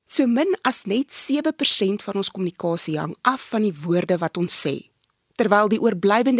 So min as net 7% van ons kommunikasie hang af van die woorde wat ons sê, terwyl die oorblywende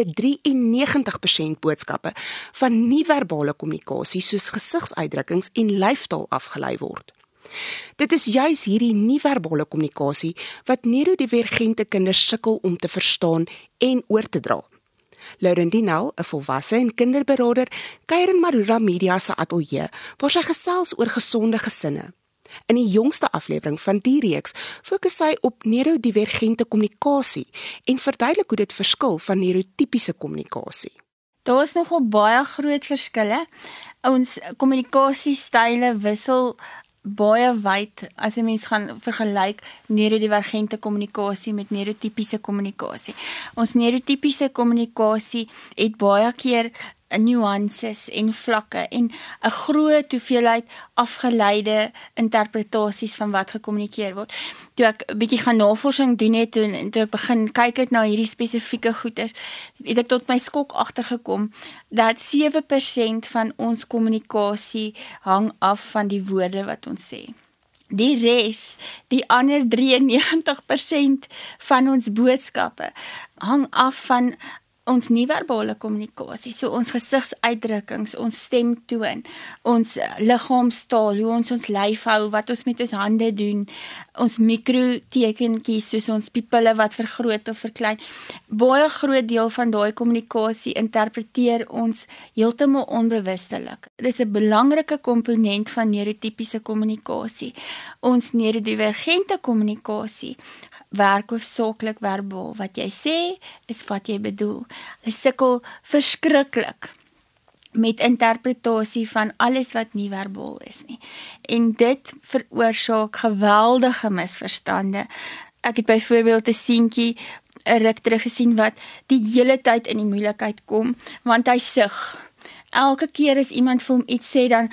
93% boodskappe van nie-verbale kommunikasie soos gesigsuitdrukkings en lyfstaal afgelei word. Dit is juis hierdie nie-verbale kommunikasie wat neurodivergente kinders sukkel om te verstaan en oor te dra. Lauren Dinel, 'n volwasse en kinderberader, kuier in Marula Media se ateljee waar sy gesels oor gesonde gesinne. In die jongste aflewering van die reeks fokus sy op neurodivergente kommunikasie en verduidelik hoe dit verskil van neurotipiese kommunikasie. Daar is nogal baie groot verskille. Ons kommunikasiestyle wissel baie wyd as 'n mens gaan vergelyk neurodivergente kommunikasie met neurotipiese kommunikasie. Ons neurotipiese kommunikasie het baie keer nuances en vlakke en 'n groot hoeveelheid afgeleide interpretasies van wat gekommunikeer word. Toe ek 'n bietjie gaan navorsing doen het en toe ek begin kyk het na hierdie spesifieke goeters, het ek tot my skok agtergekom dat 7% van ons kommunikasie hang af van die woorde wat ons sê. Die res, die ander 93% van ons boodskappe hang af van ons nie-verbale kommunikasie, so ons gesigsuitdrukkings, ons stemtoon, ons liggaamstaal, hoe ons lyf hou, wat ons met ons hande doen, ons mikrotekentjies, soos ons pupille wat vergroot of verklein. Baie groot deel van daai kommunikasie interpreteer ons heeltemal onbewustelik. Dit is 'n belangrike komponent van neurotipiese kommunikasie. Ons neurodivergente kommunikasie werk hoofsaaklik verbaal. Wat jy sê, is wat jy bedoel. Hulle sukkel verskriklik met interpretasie van alles wat nie verbaal is nie. En dit veroorsaak geweldige misverstande. Ek het byvoorbeeld 'n seentjie 'n ruk terug gesien wat die hele tyd in die moeilikheid kom, want hy sug. Elke keer as iemand vir hom iets sê, dan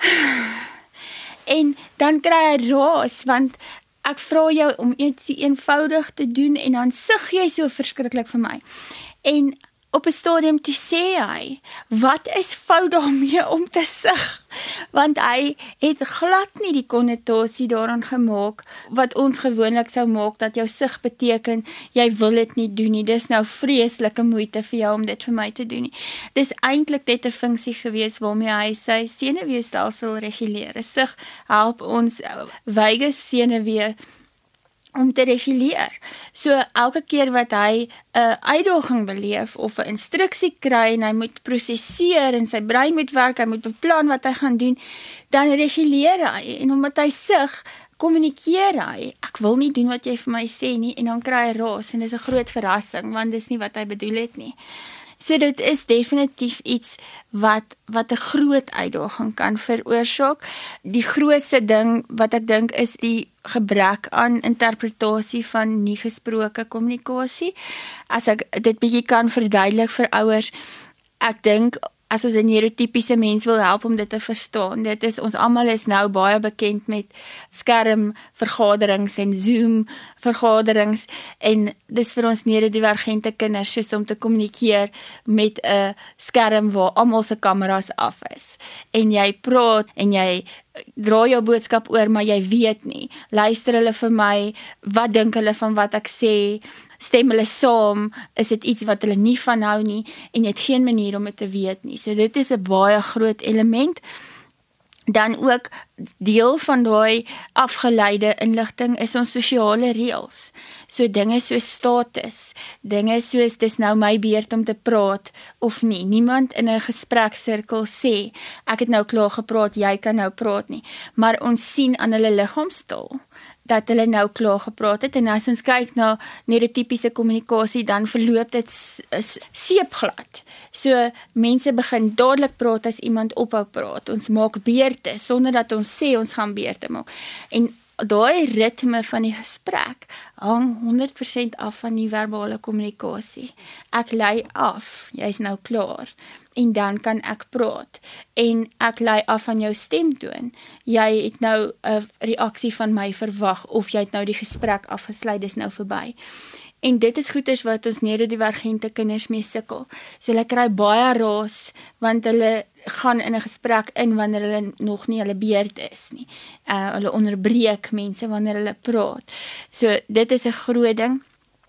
en dan kry hy raas, want ek vra jou om iets eenvoudig te doen en dan sug jy so verskriklik vir my. En op 'n stadium toe sê hy, wat is fout daarmee om te sug? Want hy het glad nie die konnotasie daaraan gemaak wat ons gewoonlik sou maak dat jou sug beteken jy wil dit nie doen nie. Dis nou vreeslike moeite vir jou om dit vir my te doen nie. Dis eintlik net 'n funksie gewees waarmee hy sy senuweestelsel reguleer. 'n Sug help ons vagus senuwee om te reguleer. So elke keer wat hy 'n uitdaging beleef of 'n instruksie kry en hy moet prosesseer en sy brein moet werk, hy moet beplan wat hy gaan doen, dan reguleer hy. En omdat hy sug, kommunikeer hy, ek wil nie doen wat jy vir my sê nie, en dan kry hy raas en dis 'n groot verrassing want dis nie wat hy bedoel het nie. So dit is definitief iets wat 'n groot uitdaging kan veroorsaak. Die grootste ding wat ek dink is die gebrek aan interpretasie van nie gesproke kommunikasie. As ek dit bietjie kan verduidelik vir ouers, ek dink as ons 'n neurotipiese mens wil help om dit te verstaan, dit is ons almal is nou baie bekend met skermvergaderings en Zoom vergaderings, en dis vir ons neurodivergente kinders soos om te kommunikeer met 'n skerm waar almal se kameras af is. En jy praat en jy dra jou boodskap oor, maar jy weet nie. Luister hulle vir my? Wat dink hulle van wat ek sê? Stem hulle saam? Is dit iets wat hulle nie van hou nie? En jy het geen manier om dit te weet nie. So dit is 'n baie groot element. Dan ook deel van daai afgeleide inligting is ons sosiale reëls. So dinge soos status, dinge soos dis nou my beurt om te praat of nie. Niemand in 'n gespreksirkel sê ek het nou klaar gepraat, jy kan nou praat nie. Maar ons sien aan hulle liggaamstaal dat hulle nou klaar gepraat het, en as ons kyk na neurotipiese kommunikasie, dan verloop dit seepglad. So mense begin dadelik praat as iemand ophou praat. Ons maak beurte sonder dat ons sê ons gaan beurte maak. En daai ritme van die gesprek hang 100% af van die verbale kommunikasie. Ek lei af, jy's nou klaar, en dan kan ek praat. En ek lei af van jou stemtoon. Jy het nou 'n reaksie van my verwag, of jy het nou die gesprek afgesluit, dis nou verby. En dit is goeders wat ons neurodivergente kinders mee sukkel. So hulle kry baie raas, want hulle gaan in 'n gesprek in wanneer hulle nog nie hulle beurt is nie. Hulle onderbreek mense wanneer hulle praat. So dit is 'n groot ding.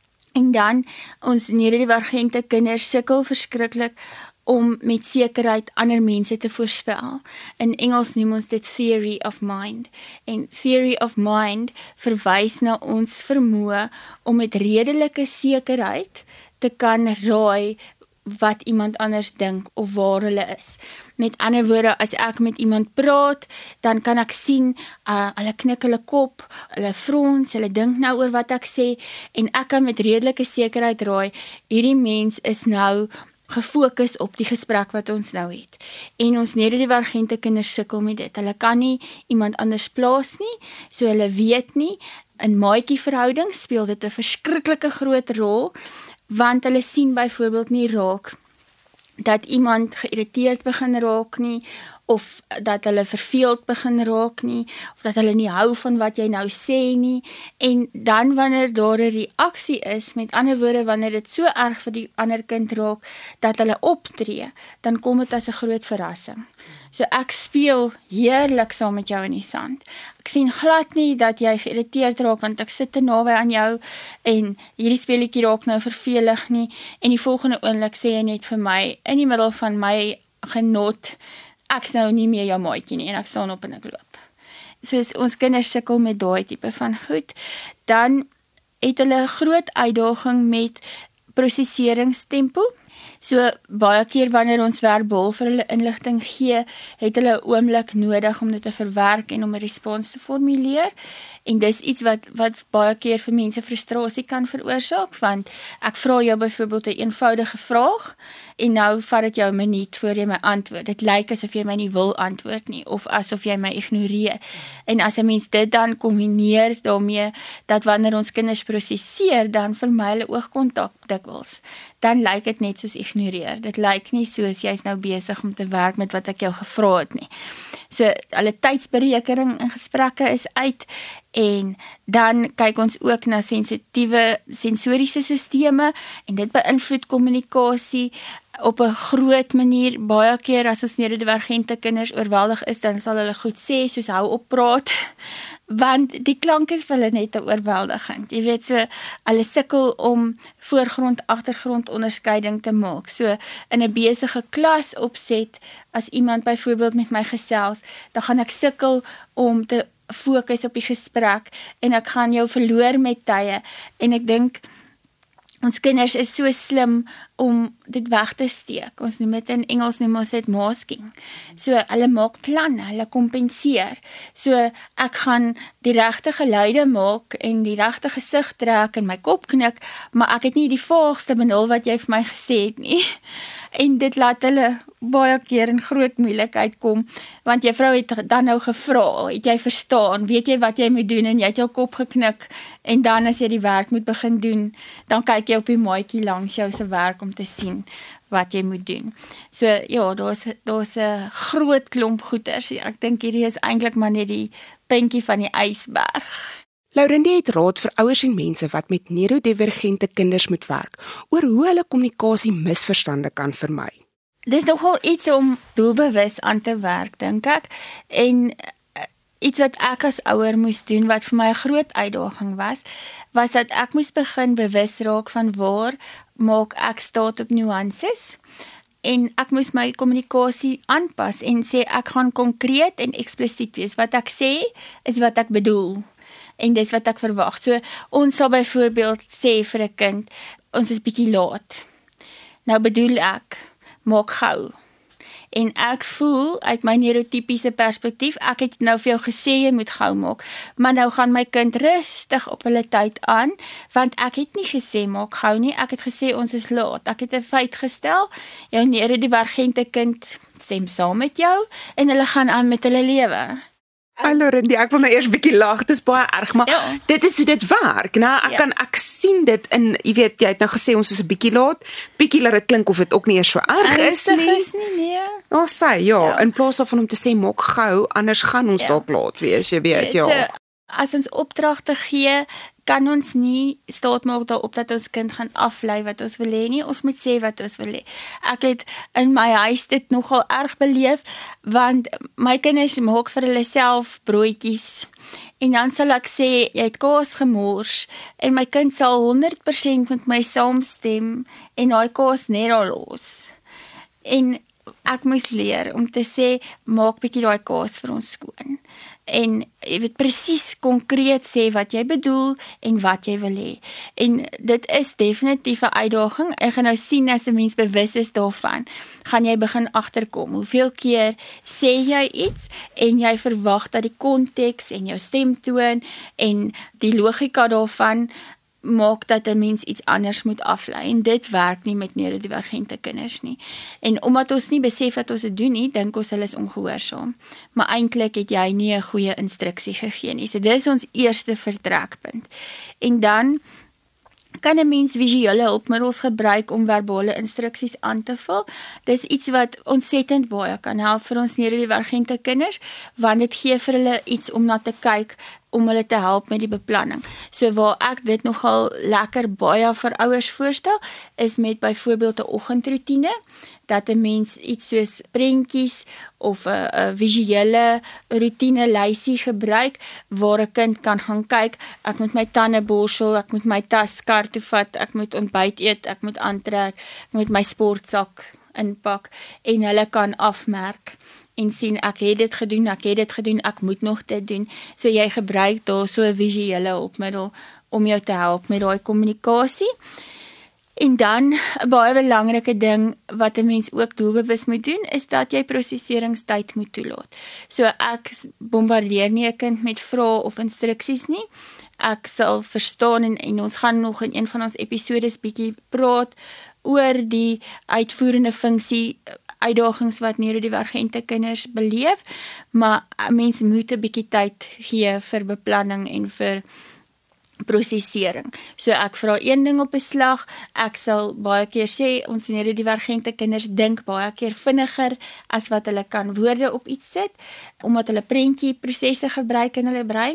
En dan ons neurodivergente kinders sukkel verskriklik om met sekerheid ander mense te voorspel. In Engels noem ons dit theory of mind. En theory of mind verwys na ons vermoë om met redelike sekerheid te kan raai wat iemand anders dink of waar hulle is. Met ander woorde, as ek met iemand praat, dan kan ek sien, hulle knik hulle kop, hulle frons, hulle dink nou oor wat ek sê, en ek kan met redelike sekerheid raai, hierdie mens is nou gefokus op die gesprek wat ons nou het. En ons neurodivergente kinders sukkel met dit. Hulle kan nie iemand anders plaas nie, so hulle weet nie. In maatjieverhoudings speel dit 'n verskriklike groot rol, want hulle sien byvoorbeeld nie raak dat iemand geïrriteerd begin raak nie, of dat hulle verveeld begin raak nie, of dat hulle nie hou van wat jy nou sê nie, en dan wanneer daar 'n reaksie is, met ander woorde, wanneer dit so erg vir die ander kind raak, dat hulle optree, dan kom dit as 'n groot verrassing. So ek speel heerlik saam met jou in die sand. Ek sien glad nie dat jy geïrriteerd raak, want ek sit te naby aan jou, en hierdie speletjie raak nou vervelig nie, en die volgende oomblik sê jy net vir my, in die middel van my genot, ek's nou nie meer jou maatjie nie, en ek staan op en ek loop. So ons kinders sukkel met daai tipe van goed. Dan het hulle 'n groot uitdaging met prosesseringstempo. So baie keer wanneer ons verbaal vir hulle inligting gee, het hulle 'n oomblik nodig om dit te verwerk en om 'n respons te formuleer. En dis iets wat baie keer vir mense frustrasie kan veroorsaak, want ek vra jou byvoorbeeld 'n eenvoudige vraag, en nou vat dit jou 'n minuut voor jy my antwoord. Dit lyk asof jy my nie wil antwoord nie, of asof jy my ignoreer. En as 'n mens dit dan kombineer daarmee, dat wanneer ons kinders prosesseer, dan vermy hulle oogkontak dikwels, dan lyk dit net soos ignoreer. Dit lyk nie soos jy's nou besig om te werk met wat ek jou gevra het nie. So, hulle tydsberekening in gesprekke is uit, en dan kyk ons ook na sensitiewe sensoriese sisteme, en dit beïnvloed kommunikasie op 'n groot manier. Baie keer as ons neurodivergente kinders oorweldig is, dan sal hulle goed sê, soos hou op praat, want die klank is vir hulle net 'n oorweldiging. Jy weet, so, hulle sukkel om voorgrond-agtergrond onderskeiding te maak. So, in 'n besige klas opset, as iemand byvoorbeeld met my gesels, dan gaan ek sukkel om te fokus op die gesprek, en ek gaan jou verloor met tye, en ek dink, ons kinders is so slim om dit weg te steek. Ons noem dit in Engels, noem ons dit masking. So, hulle maak planne, hulle kompenseer. So, ek gaan die regte geluide maak, en die regte gesig trek, en my kop knik, maar ek het nie die vaagste benul wat jy vir my gesê het nie. En dit laat hulle baie keer in groot moeilikheid kom, want juffrou het dan nou gevra, het jy verstaan, weet jy wat jy moet doen, en jy het jou kop geknik, en dan as jy die werk moet begin doen, dan kyk jy op die maatjie langs jou se werk om te sien wat jy moet doen. So ja, daar's 'n groot klomp goeters. Ek dink hierdie is eintlik maar net die puntjie van die ysberg. Laurendie het raad vir ouers en mense wat met neurodivergente kinders moet werk, oor hoe hulle kommunikasie misverstande kan vermy. Dis nogal iets om doelbewus aan te werk, dink ek, en iets wat ek as ouer moes doen, wat vir my 'n groot uitdaging was dat ek moes begin bewus raak van waar maak ek staat op nuances, en ek moes my kommunikasie aanpas en sê ek gaan konkreet en eksplisiet wees. Wat ek sê is wat ek bedoel, en dis wat ek verwag. So, ons sal byvoorbeeld sê vir 'n kind, ons is bietjie laat. Nou bedoel ek, maak gou. En ek voel, uit my neurotypiese perspektief, ek het nou vir jou gesê, jy moet gou maak, maar nou gaan my kind rustig op hulle tyd aan, want ek het nie gesê, maak gou nie, ek het gesê, ons is laat. Ek het 'n feit gestel, jou neurodivergente kind stem saam met jou, en hulle gaan aan met hulle lewe. Laurendie, ek wil nou eers bietjie lag, dis baie erg, maar Ja. dit is hoe dit werk, né? Ek sien dit in, jy weet, jy het nou gesê ons is 'n bietjie laat, bietjie laat dit klink of dit ook nie eers so erg is nie. Nee. Ja, sê, in plaas daarvan om te sê maak gou, anders gaan ons dalk laat wees, jy weet, ja. So, as ons opdragte gee, kan ons nie staat maak daarop dat ons kind gaan aflei wat ons wil hê nie. Ons moet sê wat ons wil hê. Ek het in my huis dit nogal erg beleef, want my kinders maak vir hulle self broodjies. En dan sal ek sê, jy het kaas gemors, en my kind sal 100% met my saamstem, en daai kaas net daar los. En ek moes leer om te sê, maak bietjie daai kaas vir ons skoon. En jy weet presies konkreet sê wat jy bedoel en wat jy wil hê. En dit is definitief 'n uitdaging. Ek gaan nou sien as 'n mens bewus is daarvan, gaan jy begin agterkom. Hoeveel keer sê jy iets en jy verwag dat die konteks en jou stemtoon en die logika daarvan maak dat 'n mens iets anders moet aflei, en dit werk nie met neurodivergente kinders nie. En omdat ons nie besef wat ons dit doen nie, dink ons hulle is ongehoorsaam. Maar eintlik het jy nie 'n goeie instruksie gegee nie. So dis ons eerste vertrekpunt. En dan kan 'n mens visuele hulpmiddels gebruik om verbale instruksies aan te vul. Dis iets wat ontsettend baie kan help vir ons neurodivergente kinders, want dit gee vir hulle iets om na te kyk, om hulle te help met die beplanning. So waar ek dit nogal lekker baie vir ouers voorstel, is met byvoorbeeld 'n oggendroetine, dat 'n mens iets soos prentjies of 'n visuele roetine lysie gebruik, waar 'n kind kan gaan kyk, ek moet my tande borsel, ek moet my tas kar toe vat, ek moet ontbyt eet, ek moet aantrek, ek moet my sportsak inpak, en hulle kan afmerk en sien, ek het dit gedoen, ek moet nog dit doen. So jy gebruik daar so 'n visuele hulpmiddel om jou te help met daai kommunikasie. En dan 'n baie belangrike ding wat 'n mens ook doelbewus moet doen, is dat jy prosesseringstyd moet toelaat. So ek bombardeer nie 'n kind met vrae of instruksies nie. Ek sal verstaan en ons gaan nog in een van ons episodes bietjie praat oor die uitvoerende funksie uitdagings wat neurodivergente kinders beleef, maar 'n mens moet 'n bietjie tyd gee vir beplanning en vir prosessering. So ek vra een ding op 'n slag, ek sal baie keer sê, ons neurodivergente kinders dink baie keer vinniger as wat hulle kan woorde op iets sit, omdat hulle prentjieprosesse gebruik in hulle brein,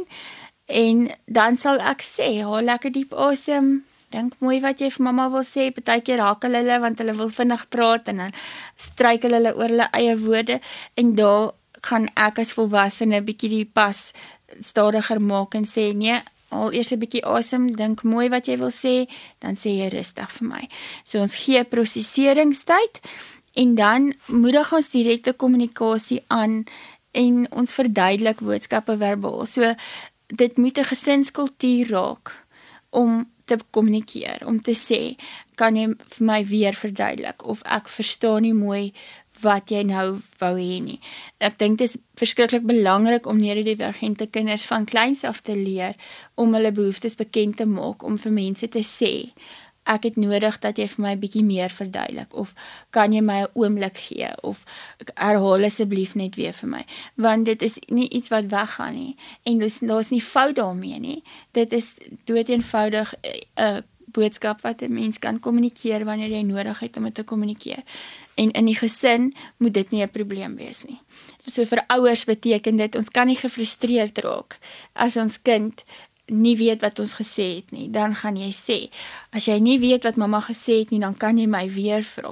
en dan sal ek sê, haal lekker diep asem, dink mooi wat jy vir mamma wil sê, partykeer hakel hulle, want hulle wil vinnig praat, en dan struikel hulle oor hulle eie woorde, en daar gaan ek as volwassene bietjie die pas stadiger maak en sê, nee, haal eers 'n bietjie asem, dink mooi wat jy wil sê, dan sê jy rustig vir my. So ons gee prosesseringstyd, en dan moedig ons direkte kommunikasie aan, en ons verduidelik boodskappe verbaal. So dit moet 'n gesinskultuur raak, om te kommunikeer, om te sê, kan jy vir my weer verduidelik, of ek verstaan nie mooi wat jy nou wou hê nie. Ek dink dit is verskriklik belangrik om neurodivergente kinders van kleins af te leer, om hulle behoeftes bekend te maak, om vir mense te sê, ek het nodig dat jy vir my 'n bietjie meer verduidelik, of kan jy my 'n oomblik gee, of herhaal asseblief net weer vir my, want dit is nie iets wat weggaan nie, en daar's nie fout daarmee nie, dit is doeteenvoudig 'n boodskap wat 'n mens kan kommunikeer wanneer jy nodig het om dit te kommunikeer. En in die gesin moet dit nie 'n probleem wees nie. So vir ouers beteken dit, ons kan nie gefrustreerd raak as ons kind nie weet wat ons gesê het nie, dan gaan jy sê, as jy nie weet wat mamma gesê het nie, dan kan jy my weer vra.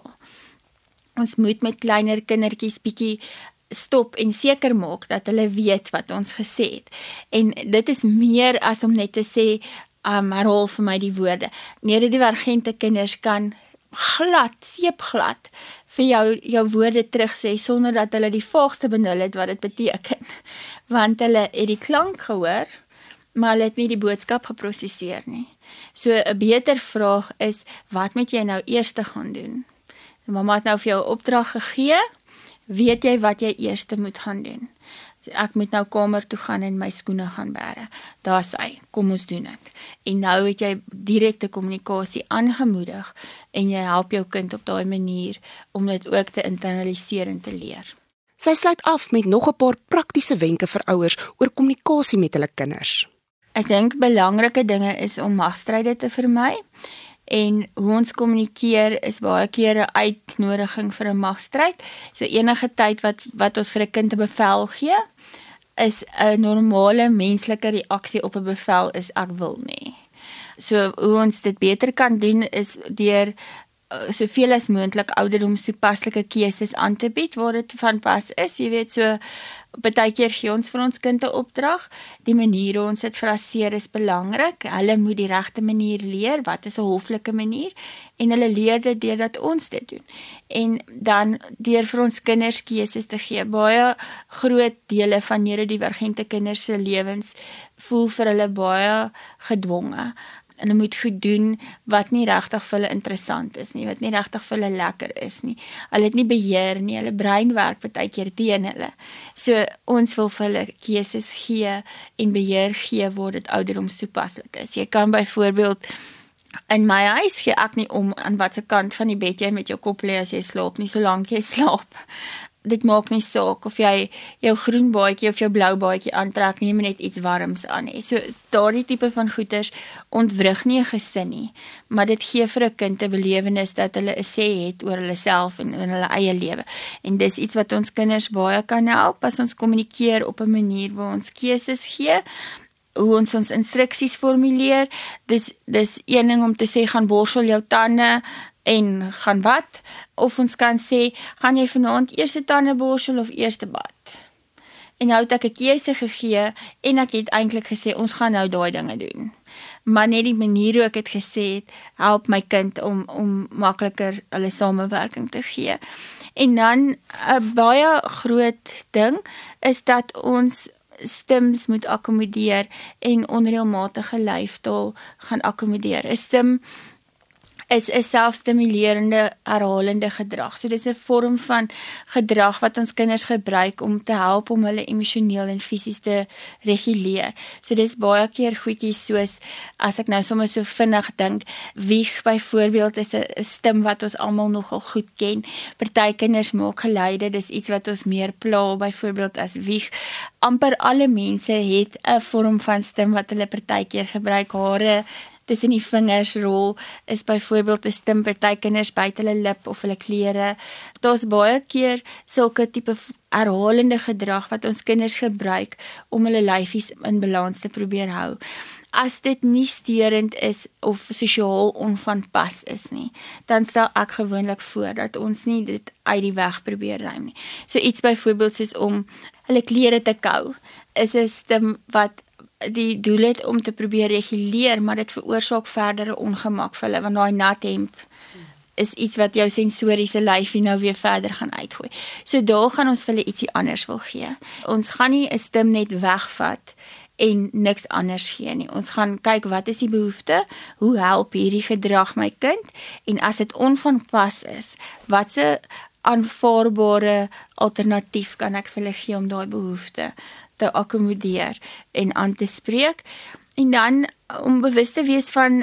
Ons moet met kleiner kindertjies bietjie stop en seker maak dat hulle weet wat ons gesê het. En dit is meer as om net te sê, herhaal vir my die woorde. Neurodivergente kinders kan seepglad vir jou woorde terugsê, sonder dat hulle die vaagste benul het wat dit beteken. Want hulle het die klank gehoor, maar hulle het nie die boodskap geprosesseer nie. So 'n beter vraag is, wat moet jy nou eers gaan doen? Mamma het nou vir jou 'n opdrag gegee, weet jy wat jy eers moet gaan doen? So ek moet nou kamer toe gaan en my skoene gaan bære. Daar's hy, kom ons doen dit. En nou het jy direkte kommunikasie aangemoedig, en jy help jou kind op daai manier om dit ook te internaliseer en te leer. Sy sluit af met nog 'n paar praktiese wenke vir ouers oor kommunikasie met hulle kinders. Ek dink belangrike dinge is om magstryde te vermy, en hoe ons kommunikeer is baie keer 'n uitnodiging vir 'n magstryd. So enige tyd wat ons vir 'n kind 'n bevel gee, is 'n normale menslike reaksie op 'n bevel is ek wil nie. So hoe ons dit beter kan doen is deur soveel as moontlik ouderdomstoepaslike keuses aan te bied waar dit van pas is. Jy weet, so partykeer gee ons vir ons kind 'n opdrag. Die manier hoe ons dit fraseer is belangrik. Hulle moet die regte manier leer. Wat is 'n hoflike manier? En hulle leer dit deurdat ons dit doen. En dan deur vir ons kinders keuses te gee. Baie groot dele van neurodivergente kinders se lewens voel vir hulle baie gedwonge. Hulle moet goed doen wat nie regtig vir hulle interessant is nie, wat nie regtig vir hulle lekker is nie. Hulle het nie beheer nie, hulle brein werk partykeer teen hulle. So ons wil vir hulle keuses gee en beheer gee waar dit ouderdomstoepaslik is. Jy kan byvoorbeeld in my huis gee ek nie om aan watter kant van die bed jy met jou kop lê as jy slaap nie, solank jy slaap. Dit maak nie saak of jy jou groen baadjie of jou blou baadjie aantrek nie, jy moet net iets warms aan hê. So daardie tipe van goeders ontwrig nie 'n gesin nie, maar dit gee vir 'n kind 'n belewenis dat hulle 'n sê het oor hulle self en in hulle eie lewe. En dis iets wat ons kinders baie kan help as ons kommunikeer op 'n manier waar ons keuses gee, hoe ons instruksies formuleer. Dis een ding om te sê gaan borsel jou tande en gaan wat? Of ons kan sê, gaan jy vanaand eers tande borsel of eers bad? En nou het ek 'n keuse gegee en ek het eintlik gesê, ons gaan nou daai dinge doen. Maar net die manier hoe ek het gesê het, help my kind om makliker hulle samewerking te gee. En dan 'n baie groot ding is dat ons stims moet akkommodeer en onreëlmatige lyfstaal gaan akkommodeer. 'n Stim is 'n selfstimulerende herhalende gedrag. So dis 'n vorm van gedrag wat ons kinders gebruik om te help om hulle emosioneel en fisies te reguleer. So dis baie keer goedjies soos, as ek nou sommer so vinnig dink, wieg byvoorbeeld is 'n stim wat ons almal nogal goed ken. Party kinders maak geluide, dis iets wat ons meer pla byvoorbeeld as wieg. Amper alle mense het 'n vorm van stim wat hulle partykeer gebruik. Hare tussen die vingers rol is byvoorbeeld 'n stim, party kinders byt hulle lip of hulle klere. Daar's baie keer sulke tipe herhalende gedrag wat ons kinders gebruik om hulle lyfies in balans te probeer hou. As dit nie steurend is of sosiaal onvanpas is nie, dan stel ek gewoonlik voor dat ons nie dit uit die weg probeer ruim nie. So iets byvoorbeeld soos om hulle klere te kou, is 'n stim wat die doel het om te probeer reguleer, maar dit veroorsaak verdere ongemak vir hulle, want daai nat hemp is iets wat jou sensoriese lyfie nou weer verder gaan uitgooi. So daar gaan ons vir hulle ietsie anders wil gee. Ons gaan nie 'n stim net wegvat en niks anders gee nie. Ons gaan kyk wat is die behoefte, hoe help hierdie gedrag my kind, en as dit onvanpas is, watse aanvaarbare alternatief kan ek vir hulle gee om daai behoefte te akkommodeer en aan te spreek. En dan om bewus te wees van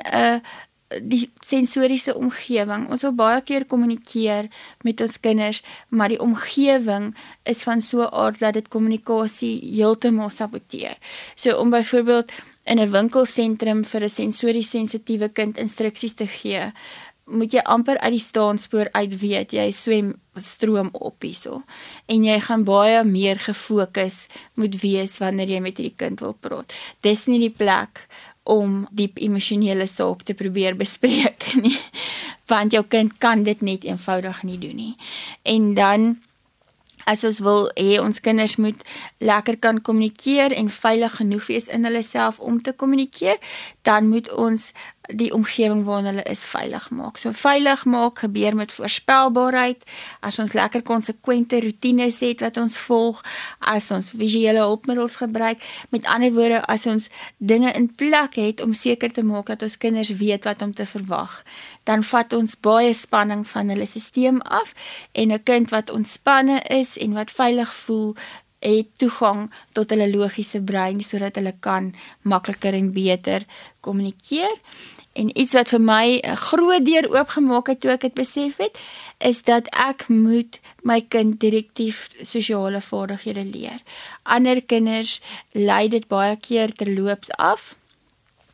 die sensoriese omgewing. Ons wil baie keer kommunikeer met ons kinders, maar die omgewing is van so 'n aard dat dit kommunikasie heeltemal saboteer. So om byvoorbeeld in 'n winkelsentrum vir 'n sensories sensitiewe kind instruksies te gee, moet jy amper uit die staanspoor uit weet, jy swem stroom op hierso. En jy gaan baie meer gefokus moet wees wanneer jy met hierdie kind wil praat. Dis nie die plek om diep emosionele saak te probeer bespreek nie, want jou kind kan dit net eenvoudig nie doen nie. En dan, as ons wil hê ons kinders moet lekker kan kommunikeer en veilig genoeg wees in hulle self om te kommunikeer, dan moet ons die omgewing waarin hulle is veilig maak. So veilig maak gebeur met voorspelbaarheid, as ons lekker konsekwente roetines het wat ons volg, as ons visuele hulpmiddels gebruik, met ander woorde, as ons dinge in plek het om seker te maak dat ons kinders weet wat om te verwag, dan vat ons baie spanning van hulle sisteem af, en 'n kind wat ontspanne is en wat veilig voel, het toegang tot hulle logiese brein, sodat hulle kan makliker en beter kommunikeer. En iets wat vir my 'n groot deur oopgemaak het toe ek dit besef het, is dat ek moet my kind direktief sosiale vaardighede leer. Ander kinders lei dit baie keer terloops af,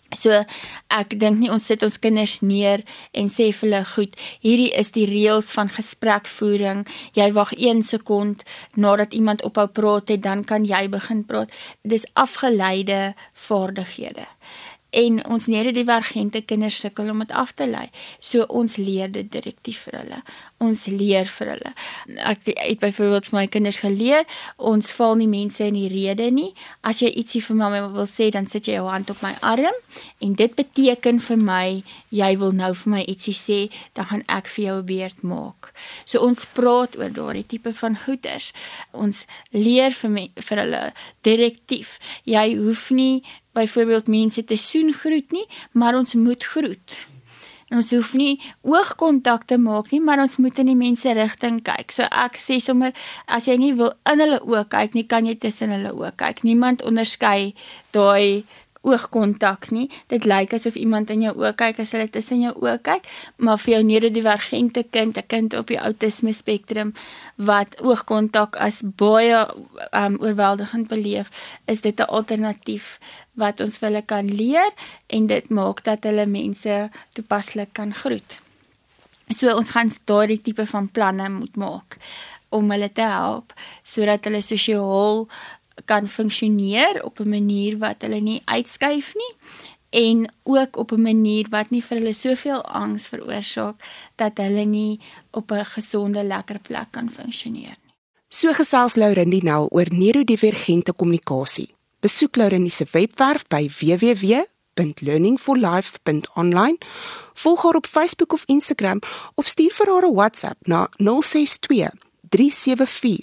So, ek dink nie ons sit ons kinders neer en sê vir hulle, goed, hierdie is die reëls van gesprekvoering, jy wag 1 sekond nadat iemand ophou praat het, dan kan jy begin praat. Dis afgeleide vaardighede. En ons neurodivergente kinders sukkel om dit af te lei. So ons leer dit direktief vir hulle. Ons leer vir hulle. Ek het byvoorbeeld vir my kinders geleer, ons val nie mense in die rede nie. As jy ietsie vir my wil sê, dan sit jy jou hand op my arm en dit beteken vir my, jy wil nou vir my ietsie sê, dan gaan ek vir jou 'n beurt maak. So ons praat oor daardie tipe van goeders. Ons leer vir hulle direktief. Jy hoef nie byvoorbeeld mense te soengroet nie, maar ons moet groet. En ons hoef nie oogkontak te maak nie, maar ons moet in die mense rigting kyk. So ek sê sommer, as jy nie wil in hulle oë kyk nie, kan jy tussen hulle oë kyk. Niemand onderskei daai oogkontak nie. Dit lyk asof iemand in jou oë kyk as hulle tussen jou oë kyk, maar vir jou neurodivergente kind, 'n kind op die autisme spektrum wat oogkontak as baie oorweldigend beleef, is dit 'n alternatief wat ons vir hulle kan leer en dit maak dat hulle mense toepaslik kan groet. So ons gaan daardie tipe van planne moet maak om hulle te help sodat hulle sosiaal kan funksioneer op 'n manier wat hulle nie uitskuif nie en ook op 'n manier wat nie vir hulle soveel angs veroorsaak dat hulle nie op 'n gesonde, lekker plek kan funksioneer nie. So gesels Laurindie Nel oor neurodivergente kommunikasie. Besoek Laurindie se webwerf by www.learningforlife.online, volg haar op Facebook of Instagram of stuur vir haar 'n WhatsApp na 062 374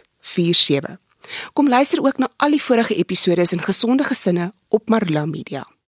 2847. Kom luister ook na al die vorige episodes in Gesonde Gesinne op Marula Media.